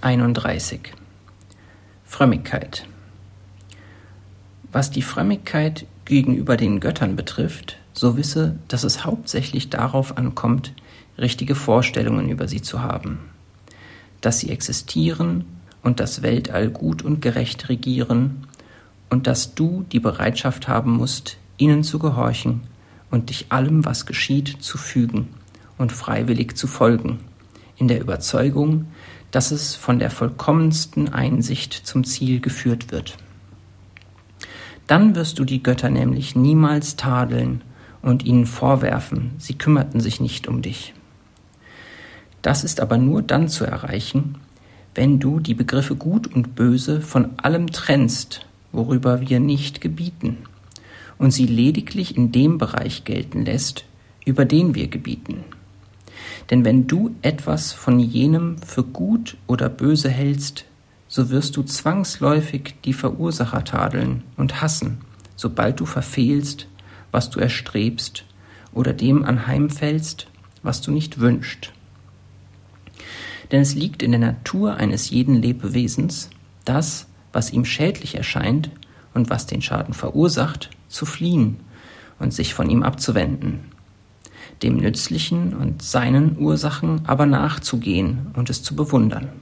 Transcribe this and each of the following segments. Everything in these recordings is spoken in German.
31. Frömmigkeit. Was die Frömmigkeit gegenüber den Göttern betrifft, so wisse, dass es hauptsächlich darauf ankommt, richtige Vorstellungen über sie zu haben, dass sie existieren und das Weltall gut und gerecht regieren und dass du die Bereitschaft haben musst, ihnen zu gehorchen und dich allem, was geschieht, zu fügen und freiwillig zu folgen, in der Überzeugung, dass es von der vollkommensten Einsicht zum Ziel geführt wird. Dann wirst du die Götter nämlich niemals tadeln und ihnen vorwerfen, sie kümmerten sich nicht um dich. Das ist aber nur dann zu erreichen, wenn du die Begriffe Gut und Böse von allem trennst, worüber wir nicht gebieten, und sie lediglich in dem Bereich gelten lässt, über den wir gebieten. Denn wenn du etwas von jenem für gut oder böse hältst, so wirst du zwangsläufig die Verursacher tadeln und hassen, sobald du verfehlst, was du erstrebst, oder dem anheimfällst, was du nicht wünschst. Denn es liegt in der Natur eines jeden Lebewesens, das, was ihm schädlich erscheint und was den Schaden verursacht, zu fliehen und sich von ihm abzuwenden, dem Nützlichen und seinen Ursachen aber nachzugehen und es zu bewundern.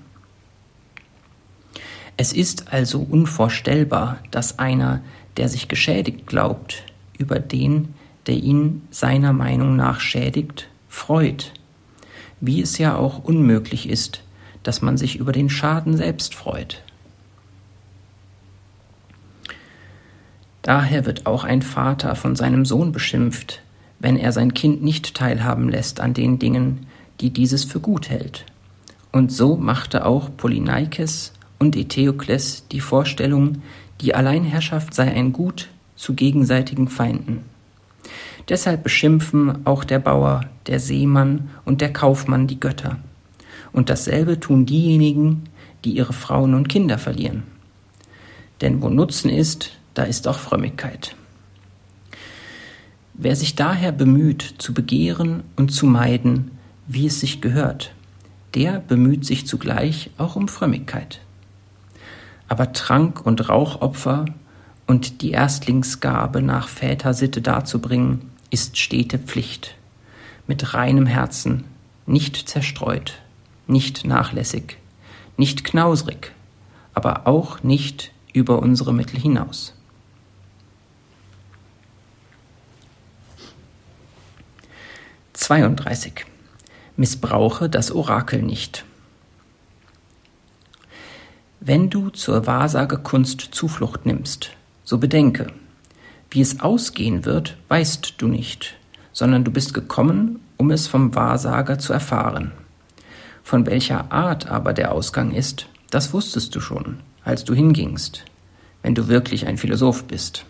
Es ist also unvorstellbar, dass einer, der sich geschädigt glaubt, über den, der ihn seiner Meinung nach schädigt, freut, wie es ja auch unmöglich ist, dass man sich über den Schaden selbst freut. Daher wird auch ein Vater von seinem Sohn beschimpft, wenn er sein Kind nicht teilhaben lässt an den Dingen, die dieses für gut hält. Und so machte auch Polyneikes und Eteokles die Vorstellung, die Alleinherrschaft sei ein Gut zu gegenseitigen Feinden. Deshalb beschimpfen auch der Bauer, der Seemann und der Kaufmann die Götter. Und dasselbe tun diejenigen, die ihre Frauen und Kinder verlieren. Denn wo Nutzen ist, da ist auch Frömmigkeit. Wer sich daher bemüht, zu begehren und zu meiden, wie es sich gehört, der bemüht sich zugleich auch um Frömmigkeit. Aber Trank- und Rauchopfer und die Erstlingsgabe nach Vätersitte darzubringen, ist stete Pflicht, mit reinem Herzen, nicht zerstreut, nicht nachlässig, nicht knausrig, aber auch nicht über unsere Mittel hinaus. / 32. Missbrauche das Orakel nicht. Wenn du zur Wahrsagekunst Zuflucht nimmst, so bedenke, wie es ausgehen wird, weißt du nicht, sondern du bist gekommen, um es vom Wahrsager zu erfahren. Von welcher Art aber der Ausgang ist, das wusstest du schon, als du hingingst, wenn du wirklich ein Philosoph bist.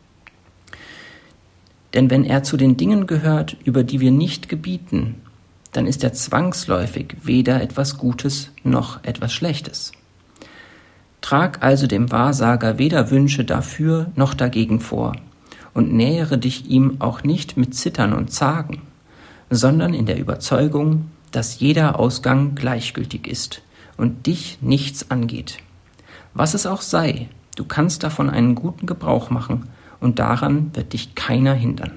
Denn wenn er zu den Dingen gehört, über die wir nicht gebieten, dann ist er zwangsläufig weder etwas Gutes noch etwas Schlechtes. Trag also dem Wahrsager weder Wünsche dafür noch dagegen vor und nähere dich ihm auch nicht mit Zittern und Zagen, sondern in der Überzeugung, dass jeder Ausgang gleichgültig ist und dich nichts angeht. Was es auch sei, du kannst davon einen guten Gebrauch machen und daran wird dich keiner hindern.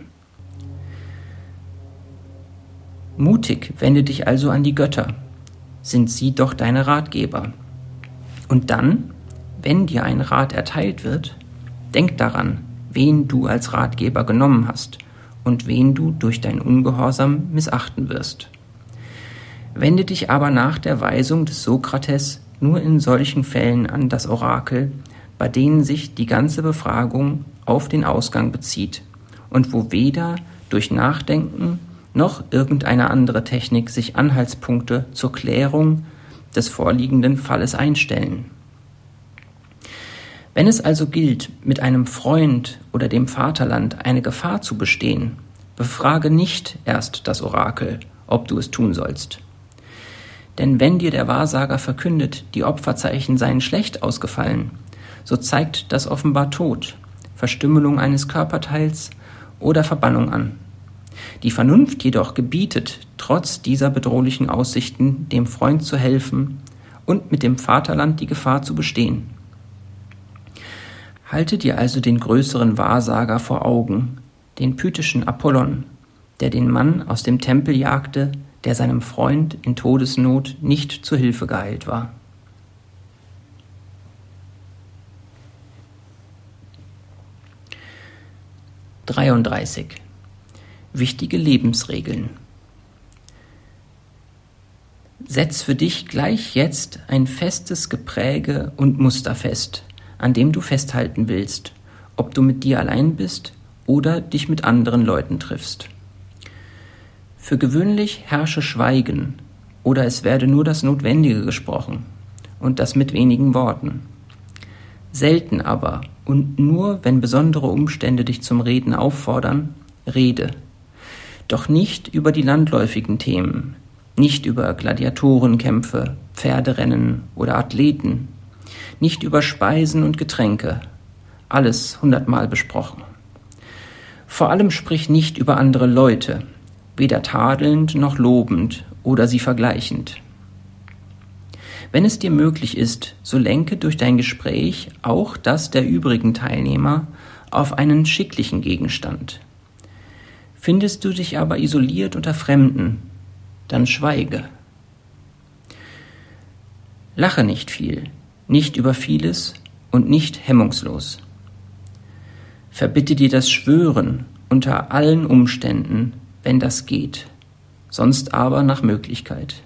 Mutig wende dich also an die Götter, sind sie doch deine Ratgeber. Und dann, wenn dir ein Rat erteilt wird, denk daran, wen du als Ratgeber genommen hast und wen du durch dein Ungehorsam missachten wirst. Wende dich aber nach der Weisung des Sokrates nur in solchen Fällen an das Orakel, bei denen sich die ganze Befragung auf den Ausgang bezieht und wo weder durch Nachdenken noch irgendeine andere Technik sich Anhaltspunkte zur Klärung des vorliegenden Falles einstellen. Wenn es also gilt, mit einem Freund oder dem Vaterland eine Gefahr zu bestehen, befrage nicht erst das Orakel, ob du es tun sollst. Denn wenn dir der Wahrsager verkündet, die Opferzeichen seien schlecht ausgefallen, so zeigt das offenbar Tod, Verstümmelung eines Körperteils oder Verbannung an. Die Vernunft jedoch gebietet, trotz dieser bedrohlichen Aussichten dem Freund zu helfen und mit dem Vaterland die Gefahr zu bestehen. Halte dir also den größeren Wahrsager vor Augen, den pythischen Apollon, der den Mann aus dem Tempel jagte, der seinem Freund in Todesnot nicht zur Hilfe geeilt war. =33. Wichtige Lebensregeln. Setz für dich gleich jetzt ein festes Gepräge und Muster fest, an dem du festhalten willst, ob du mit dir allein bist oder dich mit anderen Leuten triffst. Für gewöhnlich herrsche Schweigen oder es werde nur das Notwendige gesprochen und das mit wenigen Worten. Selten aber und nur, wenn besondere Umstände dich zum Reden auffordern, rede. Doch nicht über die landläufigen Themen, nicht über Gladiatorenkämpfe, Pferderennen oder Athleten, nicht über Speisen und Getränke, alles 100-mal besprochen. Vor allem sprich nicht über andere Leute, weder tadelnd noch lobend oder sie vergleichend. Wenn es dir möglich ist, so lenke durch dein Gespräch auch das der übrigen Teilnehmer auf einen schicklichen Gegenstand. Findest du dich aber isoliert unter Fremden, dann schweige. Lache nicht viel, nicht über vieles und nicht hemmungslos. Verbitte dir das Schwören unter allen Umständen, wenn das geht, sonst aber nach Möglichkeit.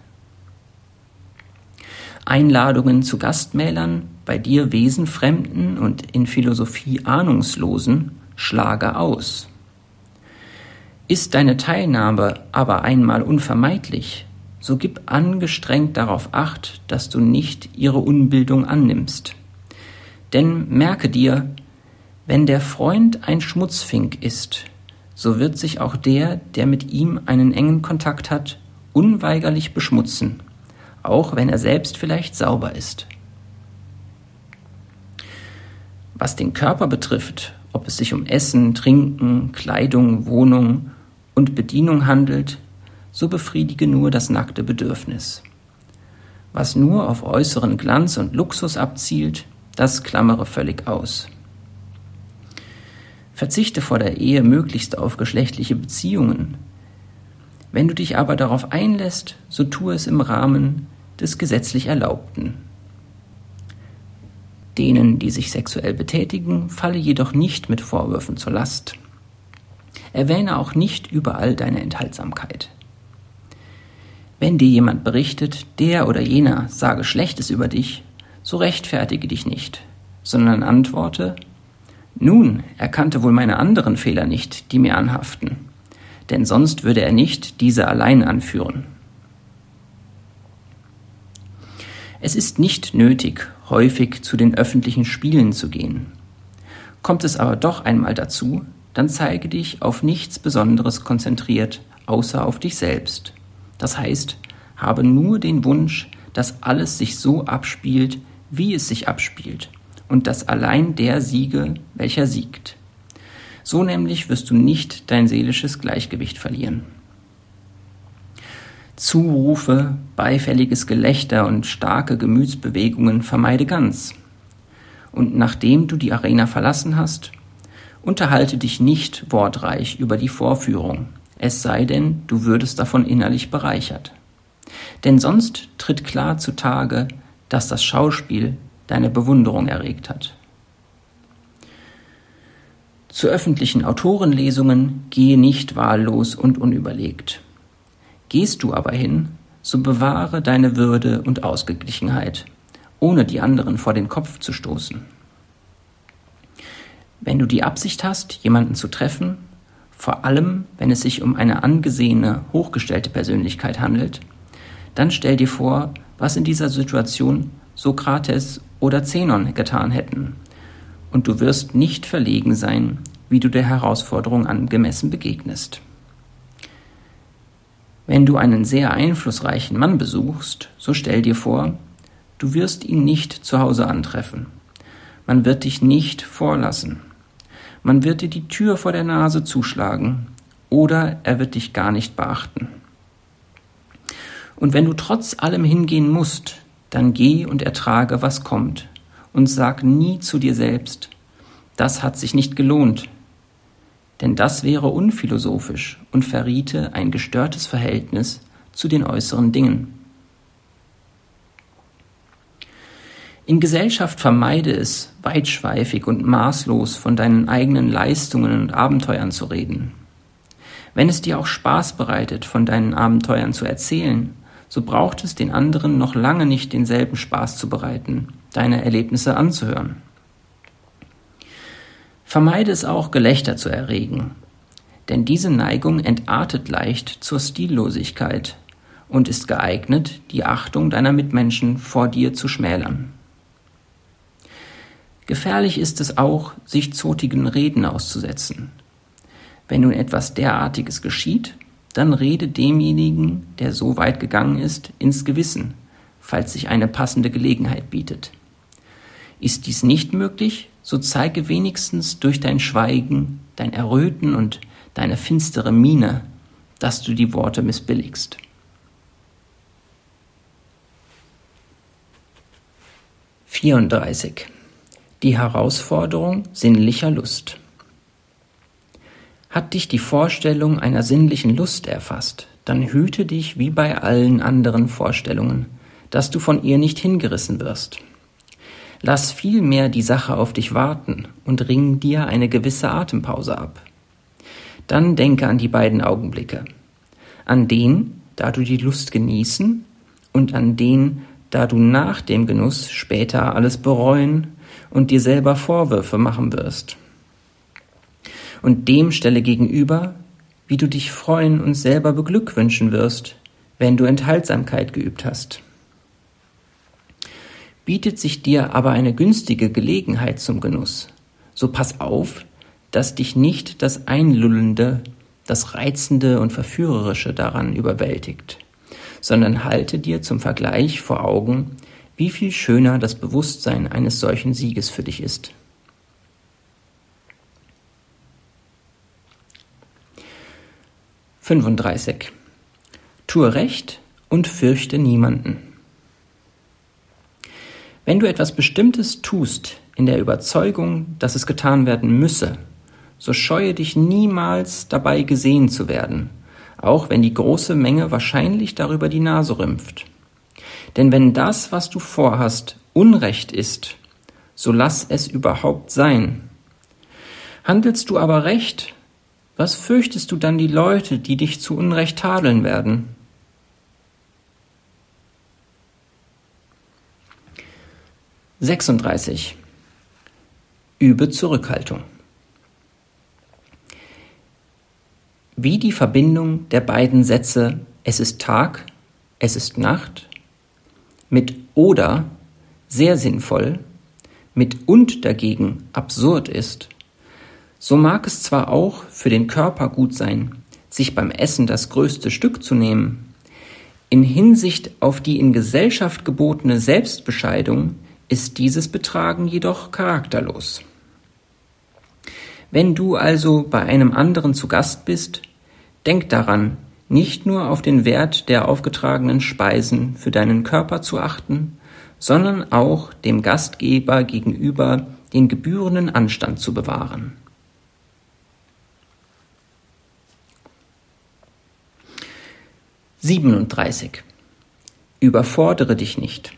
Einladungen zu Gastmälern, bei dir Wesenfremden und in Philosophie Ahnungslosen, schlage aus. Ist deine Teilnahme aber einmal unvermeidlich, so gib angestrengt darauf Acht, dass du nicht ihre Unbildung annimmst. Denn merke dir, wenn der Freund ein Schmutzfink ist, so wird sich auch der mit ihm einen engen Kontakt hat, unweigerlich beschmutzen, auch wenn er selbst vielleicht sauber ist. Was den Körper betrifft, ob es sich um Essen, Trinken, Kleidung, Wohnung und Bedienung handelt, so befriedige nur das nackte Bedürfnis. Was nur auf äußeren Glanz und Luxus abzielt, das klammere völlig aus. Verzichte vor der Ehe möglichst auf geschlechtliche Beziehungen. Wenn du dich aber darauf einlässt, so tue es im Rahmen des gesetzlich Erlaubten. Denen, die sich sexuell betätigen, falle jedoch nicht mit Vorwürfen zur Last. Erwähne auch nicht überall deine Enthaltsamkeit. Wenn dir jemand berichtet, der oder jener sage Schlechtes über dich, so rechtfertige dich nicht, sondern antworte: Nun, er kannte wohl meine anderen Fehler nicht, die mir anhaften, denn sonst würde er nicht diese allein anführen. Es ist nicht nötig, häufig zu den öffentlichen Spielen zu gehen. Kommt es aber doch einmal dazu, dann zeige dich auf nichts Besonderes konzentriert, außer auf dich selbst. Das heißt, habe nur den Wunsch, dass alles sich so abspielt, wie es sich abspielt, und dass allein der siege, welcher siegt. So nämlich wirst du nicht dein seelisches Gleichgewicht verlieren. Zurufe, beifälliges Gelächter und starke Gemütsbewegungen vermeide ganz. Und nachdem du die Arena verlassen hast, unterhalte dich nicht wortreich über die Vorführung, es sei denn, du würdest davon innerlich bereichert. Denn sonst tritt klar zutage, dass das Schauspiel deine Bewunderung erregt hat. Zu öffentlichen Autorenlesungen gehe nicht wahllos und unüberlegt. Gehst du aber hin, so bewahre deine Würde und Ausgeglichenheit, ohne die anderen vor den Kopf zu stoßen. Wenn du die Absicht hast, jemanden zu treffen, vor allem wenn es sich um eine angesehene, hochgestellte Persönlichkeit handelt, dann stell dir vor, was in dieser Situation Sokrates oder Zenon getan hätten, und du wirst nicht verlegen sein, wie du der Herausforderung angemessen begegnest. Wenn du einen sehr einflussreichen Mann besuchst, so stell dir vor, du wirst ihn nicht zu Hause antreffen. Man wird dich nicht vorlassen. Man wird dir die Tür vor der Nase zuschlagen oder er wird dich gar nicht beachten. Und wenn du trotz allem hingehen musst, dann geh und ertrage, was kommt, und sag nie zu dir selbst, das hat sich nicht gelohnt, denn das wäre unphilosophisch und verriete ein gestörtes Verhältnis zu den äußeren Dingen. In Gesellschaft vermeide es, weitschweifig und maßlos von deinen eigenen Leistungen und Abenteuern zu reden. Wenn es dir auch Spaß bereitet, von deinen Abenteuern zu erzählen, so braucht es den anderen noch lange nicht denselben Spaß zu bereiten, deine Erlebnisse anzuhören. Vermeide es auch, Gelächter zu erregen, denn diese Neigung entartet leicht zur Stillosigkeit und ist geeignet, die Achtung deiner Mitmenschen vor dir zu schmälern. Gefährlich ist es auch, sich zotigen Reden auszusetzen. Wenn nun etwas derartiges geschieht, dann rede demjenigen, der so weit gegangen ist, ins Gewissen, falls sich eine passende Gelegenheit bietet. Ist dies nicht möglich, so zeige wenigstens durch dein Schweigen, dein Erröten und deine finstere Miene, dass du die Worte missbilligst. »34. Die Herausforderung sinnlicher Lust. Hat dich die Vorstellung einer sinnlichen Lust erfasst, dann hüte dich wie bei allen anderen Vorstellungen, dass du von ihr nicht hingerissen wirst. Lass vielmehr die Sache auf dich warten und ring dir eine gewisse Atempause ab. Dann denke an die beiden Augenblicke, an den, da du die Lust genießen, und an den, da du nach dem Genuss später alles bereuen und dir selber Vorwürfe machen wirst. Und dem stelle gegenüber, wie du dich freuen und selber beglückwünschen wirst, wenn du Enthaltsamkeit geübt hast. Bietet sich dir aber eine günstige Gelegenheit zum Genuss, so pass auf, dass dich nicht das Einlullende, das Reizende und Verführerische daran überwältigt, sondern halte dir zum Vergleich vor Augen, wie viel schöner das Bewusstsein eines solchen Sieges für dich ist. »35. Tue Recht und fürchte niemanden. Wenn du etwas Bestimmtes tust, in der Überzeugung, dass es getan werden müsse, so scheue dich niemals dabei gesehen zu werden, auch wenn die große Menge wahrscheinlich darüber die Nase rümpft. Denn wenn das, was du vorhast, Unrecht ist, so lass es überhaupt sein. Handelst du aber Recht, was fürchtest du dann die Leute, die dich zu Unrecht tadeln werden? »36. Übe Zurückhaltung. Wie die Verbindung der beiden Sätze »Es ist Tag, es ist Nacht« mit »oder« sehr sinnvoll, mit »und« dagegen absurd ist, so mag es zwar auch für den Körper gut sein, sich beim Essen das größte Stück zu nehmen, in Hinsicht auf die in Gesellschaft gebotene Selbstbescheidung ist dieses Betragen jedoch charakterlos. Wenn du also bei einem anderen zu Gast bist, denk daran, nicht nur auf den Wert der aufgetragenen Speisen für deinen Körper zu achten, sondern auch dem Gastgeber gegenüber den gebührenden Anstand zu bewahren. »37. Überfordere dich nicht.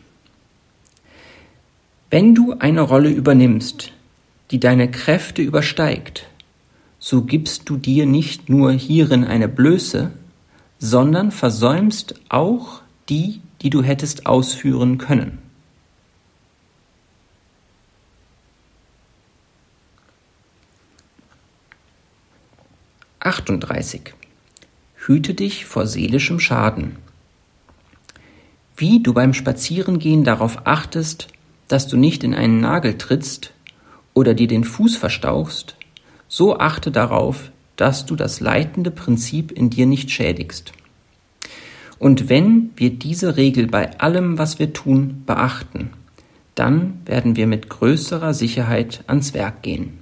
Wenn du eine Rolle übernimmst, die deine Kräfte übersteigt, so gibst du dir nicht nur hierin eine Blöße, sondern versäumst auch die, die du hättest ausführen können. »38. Hüte dich vor seelischem Schaden. Wie du beim Spazierengehen darauf achtest, dass du nicht in einen Nagel trittst oder dir den Fuß verstauchst, so achte darauf, dass du das leitende Prinzip in dir nicht schädigst. Und wenn wir diese Regel bei allem, was wir tun, beachten, dann werden wir mit größerer Sicherheit ans Werk gehen.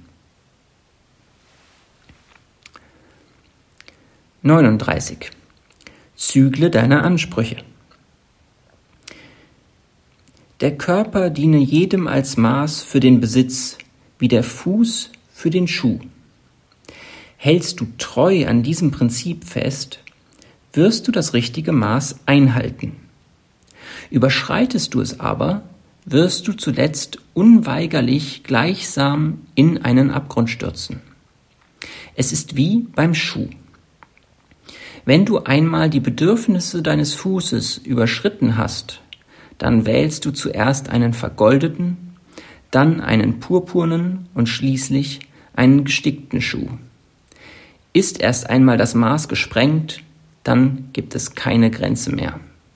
39. Zügle deine Ansprüche. Der Körper diene jedem als Maß für den Besitz, wie der Fuß für den Schuh. Hältst du treu an diesem Prinzip fest, wirst du das richtige Maß einhalten. Überschreitest du es aber, wirst du zuletzt unweigerlich gleichsam in einen Abgrund stürzen. Es ist wie beim Schuh. Wenn du einmal die Bedürfnisse deines Fußes überschritten hast, dann wählst du zuerst einen vergoldeten, dann einen purpurnen und schließlich einen gestickten Schuh. Ist erst einmal das Maß gesprengt, dann gibt es keine Grenze mehr.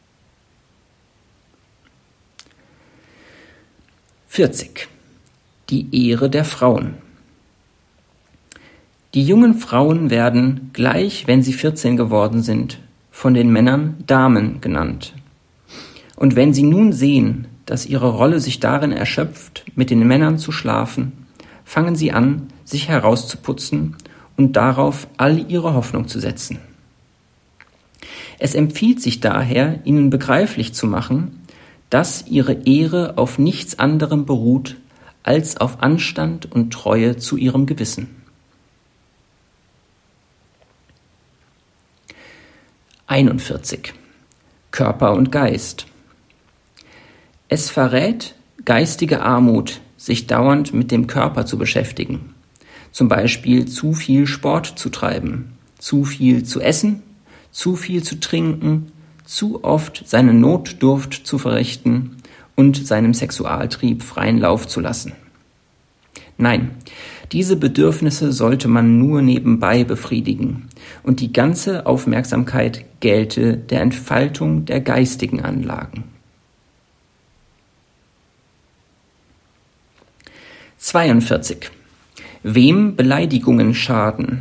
40. Die Ehre der Frauen. Die jungen Frauen werden, gleich wenn sie 14 geworden sind, von den Männern Damen genannt. Und wenn sie nun sehen, dass ihre Rolle sich darin erschöpft, mit den Männern zu schlafen, fangen sie an, sich herauszuputzen und darauf all ihre Hoffnung zu setzen. Es empfiehlt sich daher, ihnen begreiflich zu machen, dass ihre Ehre auf nichts anderem beruht, als auf Anstand und Treue zu ihrem Gewissen. 41. Körper und Geist. Es verrät geistige Armut, sich dauernd mit dem Körper zu beschäftigen. Zum Beispiel zu viel Sport zu treiben, zu viel zu essen, zu viel zu trinken, zu oft seine Notdurft zu verrichten und seinem Sexualtrieb freien Lauf zu lassen. Nein, diese Bedürfnisse sollte man nur nebenbei befriedigen und die ganze Aufmerksamkeit gelte der Entfaltung der geistigen Anlagen. 42. Wem Beleidigungen schaden?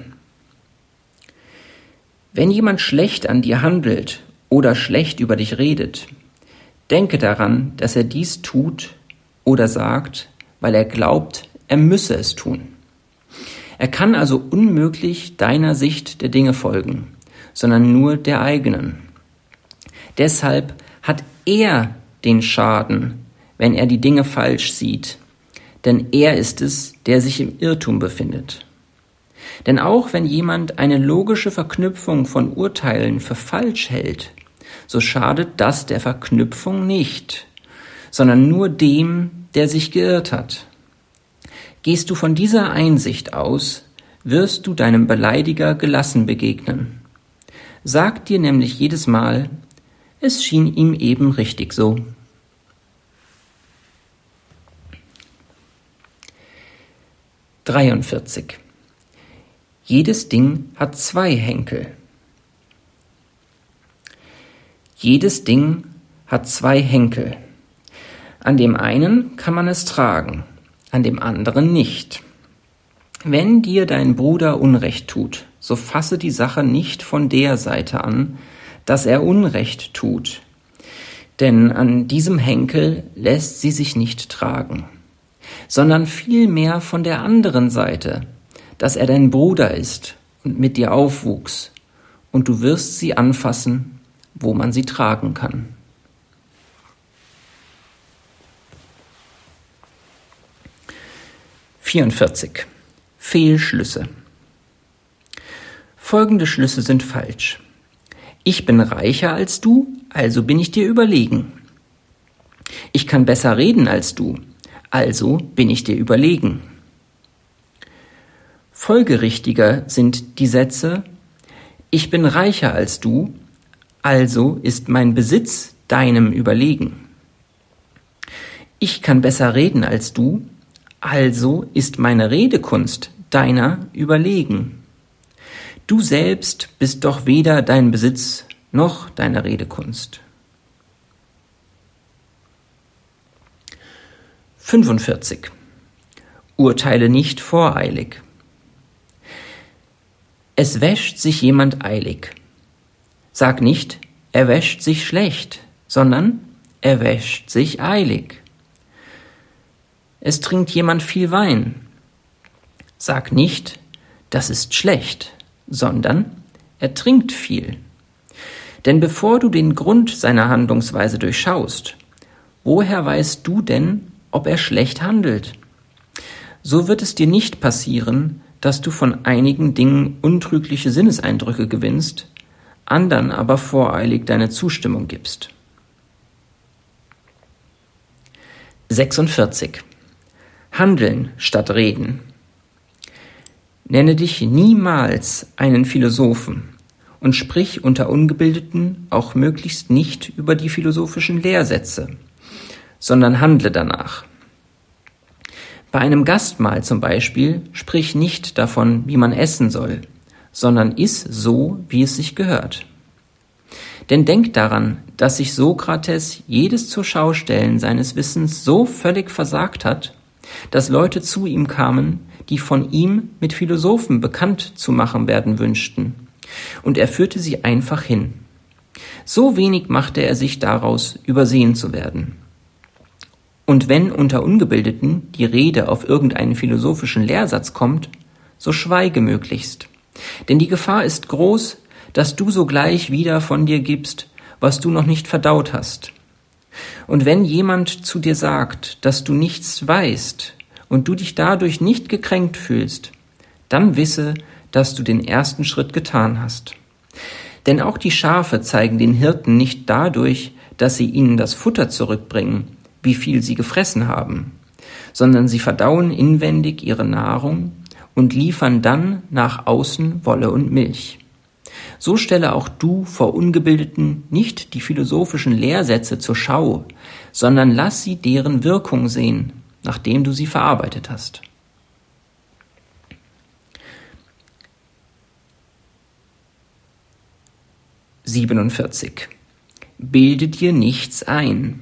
Wenn jemand schlecht an dir handelt oder schlecht über dich redet, denke daran, dass er dies tut oder sagt, weil er glaubt, er müsse es tun. Er kann also unmöglich deiner Sicht der Dinge folgen, sondern nur der eigenen. Deshalb hat er den Schaden, wenn er die Dinge falsch sieht, denn er ist es, der sich im Irrtum befindet. Denn auch wenn jemand eine logische Verknüpfung von Urteilen für falsch hält, so schadet das der Verknüpfung nicht, sondern nur dem, der sich geirrt hat. Gehst du von dieser Einsicht aus, wirst du deinem Beleidiger gelassen begegnen. Sag dir nämlich jedes Mal, es schien ihm eben richtig so. / 43. Jedes Ding hat 2 Henkel. Jedes Ding hat 2 Henkel. An dem einen kann man es tragen, an dem anderen nicht. Wenn dir dein Bruder Unrecht tut, so fasse die Sache nicht von der Seite an, dass er Unrecht tut, denn an diesem Henkel lässt sie sich nicht tragen, sondern vielmehr von der anderen Seite, dass er dein Bruder ist und mit dir aufwuchs, und du wirst sie anfassen, wo man sie tragen kann. / 44. Fehlschlüsse. Folgende Schlüsse sind falsch. Ich bin reicher als du, also bin ich dir überlegen. Ich kann besser reden als du, also bin ich dir überlegen. Folgerichtiger sind die Sätze: Ich bin reicher als du, also ist mein Besitz deinem überlegen. Ich kann besser reden als du, also ist meine Redekunst deiner überlegen. Du selbst bist doch weder dein Besitz noch deine Redekunst. 45. Urteile nicht voreilig. Es wäscht sich jemand eilig. Sag nicht, er wäscht sich schlecht, sondern er wäscht sich eilig. Es trinkt jemand viel Wein. Sag nicht, das ist schlecht, sondern er trinkt viel. Denn bevor du den Grund seiner Handlungsweise durchschaust, woher weißt du denn, ob er schlecht handelt? So wird es dir nicht passieren, dass du von einigen Dingen untrügliche Sinneseindrücke gewinnst, anderen aber voreilig deine Zustimmung gibst. 46. Handeln statt Reden. Nenne dich niemals einen Philosophen und sprich unter Ungebildeten auch möglichst nicht über die philosophischen Lehrsätze, sondern handle danach. Bei einem Gastmahl zum Beispiel sprich nicht davon, wie man essen soll, sondern iss so, wie es sich gehört. Denn denk daran, dass sich Sokrates jedes Zurschaustellen seines Wissens so völlig versagt hat, dass Leute zu ihm kamen, die von ihm mit Philosophen bekannt zu machen werden wünschten, und er führte sie einfach hin. So wenig machte er sich daraus, übersehen zu werden. Und wenn unter Ungebildeten die Rede auf irgendeinen philosophischen Lehrsatz kommt, so schweige möglichst. Denn die Gefahr ist groß, dass du sogleich wieder von dir gibst, was du noch nicht verdaut hast. Und wenn jemand zu dir sagt, dass du nichts weißt und du dich dadurch nicht gekränkt fühlst, dann wisse, dass du den ersten Schritt getan hast. Denn auch die Schafe zeigen den Hirten nicht dadurch, dass sie ihnen das Futter zurückbringen, wie viel sie gefressen haben, sondern sie verdauen inwendig ihre Nahrung und liefern dann nach außen Wolle und Milch. So stelle auch du vor Ungebildeten nicht die philosophischen Lehrsätze zur Schau, sondern lass sie deren Wirkung sehen, nachdem du sie verarbeitet hast. »47. Bilde dir nichts ein.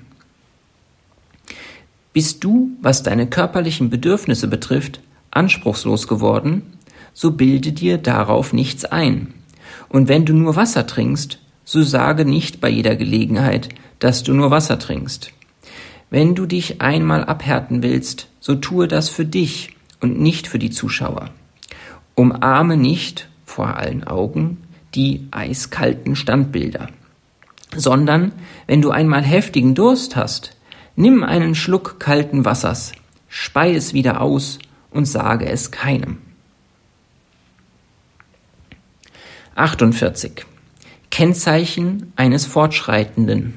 Bist du, was deine körperlichen Bedürfnisse betrifft, anspruchslos geworden, so bilde dir darauf nichts ein. Und wenn du nur Wasser trinkst, so sage nicht bei jeder Gelegenheit, dass du nur Wasser trinkst. Wenn du dich einmal abhärten willst, so tue das für dich und nicht für die Zuschauer. Umarme nicht, vor allen Augen, die eiskalten Standbilder, sondern, wenn du einmal heftigen Durst hast, nimm einen Schluck kalten Wassers, spei es wieder aus und sage es keinem. 48. Kennzeichen eines Fortschreitenden.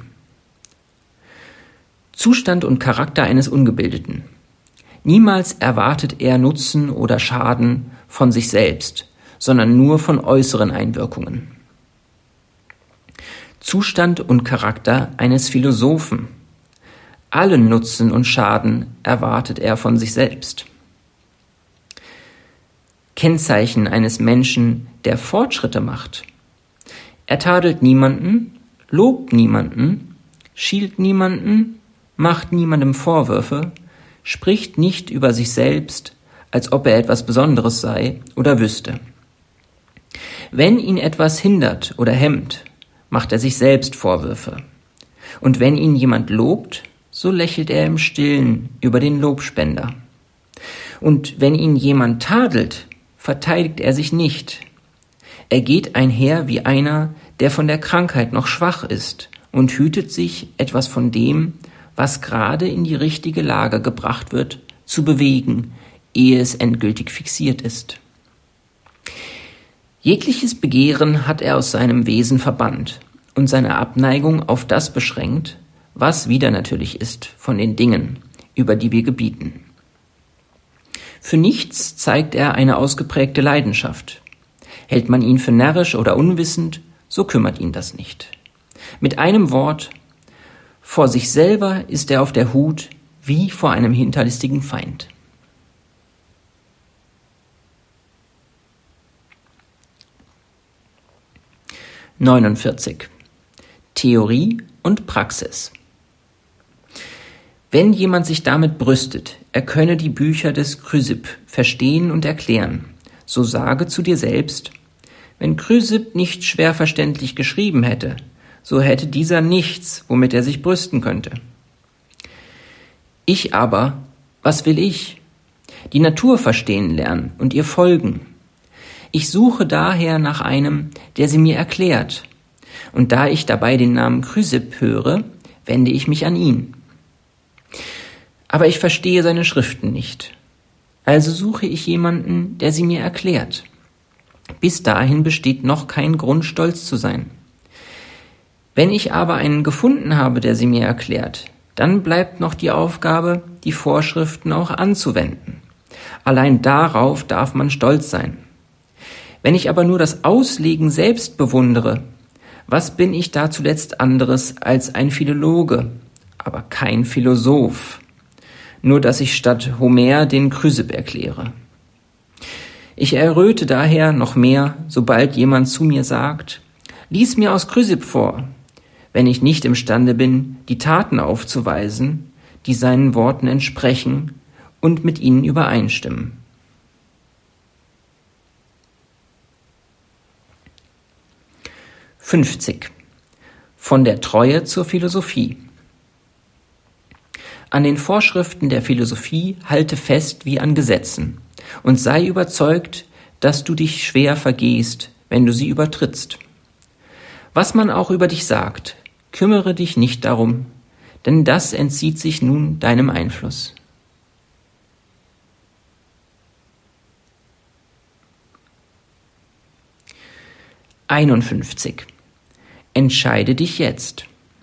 Zustand und Charakter eines Ungebildeten. Niemals erwartet er Nutzen oder Schaden von sich selbst, sondern nur von äußeren Einwirkungen. Zustand und Charakter eines Philosophen. Allen Nutzen und Schaden erwartet er von sich selbst. Kennzeichen eines Menschen, der Fortschritte macht. Er tadelt niemanden, lobt niemanden, schilt niemanden, macht niemandem Vorwürfe, spricht nicht über sich selbst, als ob er etwas Besonderes sei oder wüsste. Wenn ihn etwas hindert oder hemmt, macht er sich selbst Vorwürfe. Und wenn ihn jemand lobt, so lächelt er im Stillen über den Lobspender. Und wenn ihn jemand tadelt, verteidigt er sich nicht. Er geht einher wie einer, der von der Krankheit noch schwach ist und hütet sich, etwas von dem, was gerade in die richtige Lage gebracht wird, zu bewegen, ehe es endgültig fixiert ist. Jegliches Begehren hat er aus seinem Wesen verbannt und seine Abneigung auf das beschränkt, was widernatürlich ist von den Dingen, über die wir gebieten. Für nichts zeigt er eine ausgeprägte Leidenschaft. Hält man ihn für närrisch oder unwissend, so kümmert ihn das nicht. Mit einem Wort, vor sich selber ist er auf der Hut wie vor einem hinterlistigen Feind. »49. Theorie und Praxis. Wenn jemand sich damit brüstet, er könne die Bücher des Chrysipp verstehen und erklären, so sage zu dir selbst, wenn Chrysipp nicht schwer verständlich geschrieben hätte, so hätte dieser nichts, womit er sich brüsten könnte. Ich aber, was will ich? Die Natur verstehen lernen und ihr folgen. Ich suche daher nach einem, der sie mir erklärt, und da ich dabei den Namen Chrysipp höre, wende ich mich an ihn. Aber ich verstehe seine Schriften nicht. Also suche ich jemanden, der sie mir erklärt. Bis dahin besteht noch kein Grund, stolz zu sein. Wenn ich aber einen gefunden habe, der sie mir erklärt, dann bleibt noch die Aufgabe, die Vorschriften auch anzuwenden. Allein darauf darf man stolz sein. Wenn ich aber nur das Auslegen selbst bewundere, was bin ich da zuletzt anderes als ein Philologe, aber kein Philosoph? Nur dass ich statt Homer den Chrysipp erkläre. Ich erröte daher noch mehr, sobald jemand zu mir sagt, lies mir aus Chrysipp vor, wenn ich nicht imstande bin, die Taten aufzuweisen, die seinen Worten entsprechen und mit ihnen übereinstimmen. »50. Von der Treue zur Philosophie. An den Vorschriften der Philosophie halte fest wie an Gesetzen und sei überzeugt, dass du dich schwer vergehst, wenn du sie übertrittst. Was man auch über dich sagt, kümmere dich nicht darum, denn das entzieht sich nun deinem Einfluss. »51. Entscheide dich jetzt.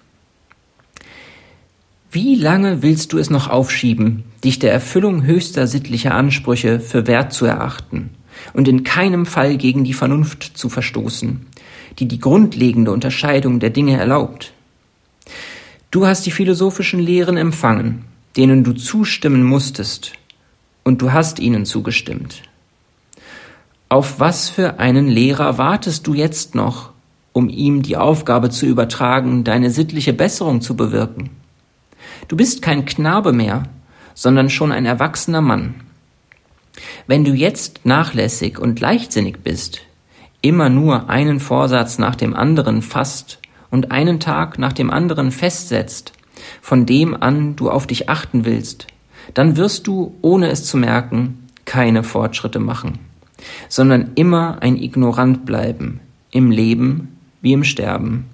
Wie lange willst du es noch aufschieben, dich der Erfüllung höchster sittlicher Ansprüche für wert zu erachten und in keinem Fall gegen die Vernunft zu verstoßen, die die grundlegende Unterscheidung der Dinge erlaubt? Du hast die philosophischen Lehren empfangen, denen du zustimmen musstest, und du hast ihnen zugestimmt. Auf was für einen Lehrer wartest du jetzt noch, um ihm die Aufgabe zu übertragen, deine sittliche Besserung zu bewirken? Du bist kein Knabe mehr, sondern schon ein erwachsener Mann. Wenn du jetzt nachlässig und leichtsinnig bist, immer nur einen Vorsatz nach dem anderen fasst und einen Tag nach dem anderen festsetzt, von dem an du auf dich achten willst, dann wirst du, ohne es zu merken, keine Fortschritte machen, sondern immer ein Ignorant bleiben, im Leben wie im Sterben.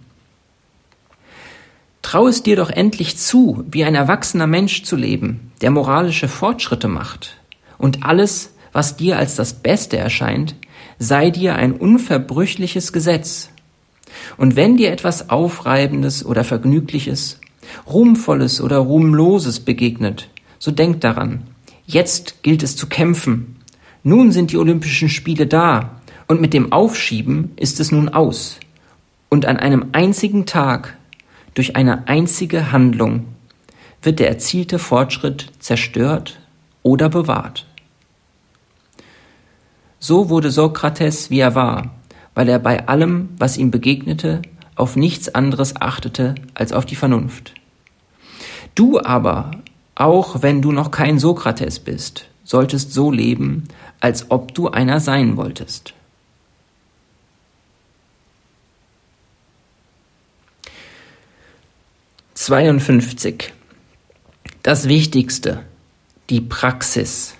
Trau es dir doch endlich zu, wie ein erwachsener Mensch zu leben, der moralische Fortschritte macht. Und alles, was dir als das Beste erscheint, sei dir ein unverbrüchliches Gesetz. Und wenn dir etwas Aufreibendes oder Vergnügliches, Ruhmvolles oder Ruhmloses begegnet, so denk daran, jetzt gilt es zu kämpfen. Nun sind die Olympischen Spiele da, und mit dem Aufschieben ist es nun aus. Und an einem einzigen Tag, durch eine einzige Handlung, wird der erzielte Fortschritt zerstört oder bewahrt. So wurde Sokrates, wie er war, weil er bei allem, was ihm begegnete, auf nichts anderes achtete als auf die Vernunft. Du aber, auch wenn du noch kein Sokrates bist, solltest so leben, als ob du einer sein wolltest. »52. Das Wichtigste, die Praxis.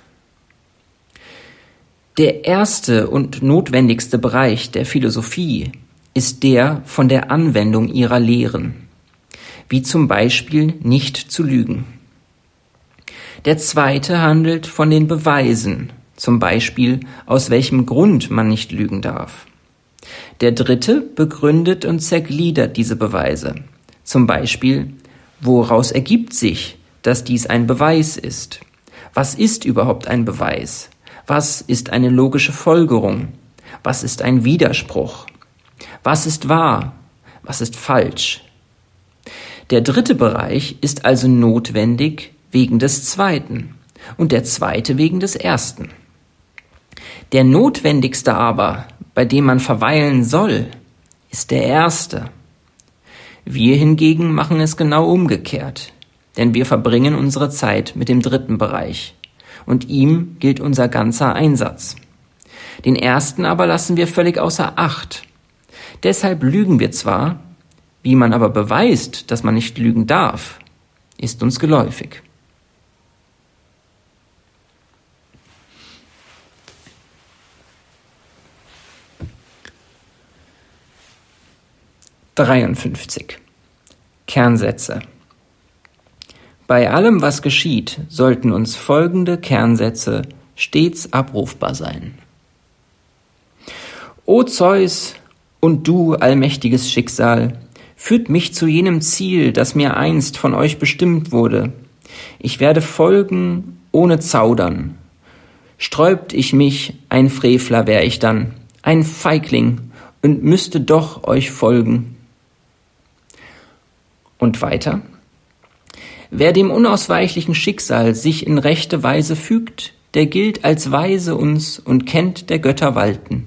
Der erste und notwendigste Bereich der Philosophie ist der von der Anwendung ihrer Lehren, wie zum Beispiel nicht zu lügen. Der zweite handelt von den Beweisen, zum Beispiel aus welchem Grund man nicht lügen darf. Der dritte begründet und zergliedert diese Beweise, zum Beispiel, woraus ergibt sich, dass dies ein Beweis ist? Was ist überhaupt ein Beweis? Was ist eine logische Folgerung? Was ist ein Widerspruch? Was ist wahr? Was ist falsch? Der dritte Bereich ist also notwendig wegen des zweiten und der zweite wegen des ersten. Der notwendigste aber, bei dem man verweilen soll, ist der erste. Wir hingegen machen es genau umgekehrt, denn wir verbringen unsere Zeit mit dem dritten Bereich und ihm gilt unser ganzer Einsatz. Den ersten aber lassen wir völlig außer Acht. Deshalb lügen wir zwar, wie man aber beweist, dass man nicht lügen darf, ist uns geläufig. »53. Kernsätze. Bei allem, was geschieht, sollten uns folgende Kernsätze stets abrufbar sein. O Zeus und du, allmächtiges Schicksal, führt mich zu jenem Ziel, das mir einst von euch bestimmt wurde. Ich werde folgen, ohne zaudern. Sträubt ich mich, ein Frevler wär ich dann, ein Feigling, und müsste doch euch folgen. Und weiter? Wer dem unausweichlichen Schicksal sich in rechte Weise fügt, der gilt als weise uns und kennt der Götter Walten.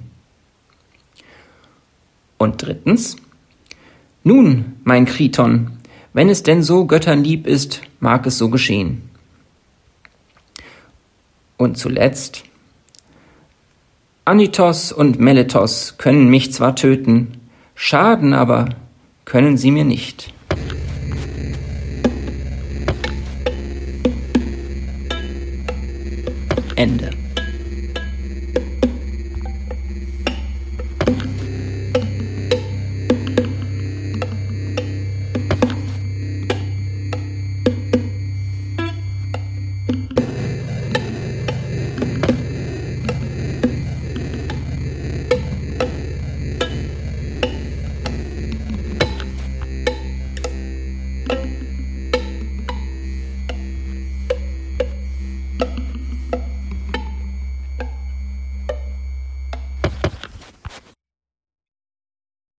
Und drittens: Nun, mein Kriton, wenn es denn so Göttern lieb ist, mag es so geschehen. Und zuletzt: Anytos und Meletos können mich zwar töten, schaden aber können sie mir nicht. Ende.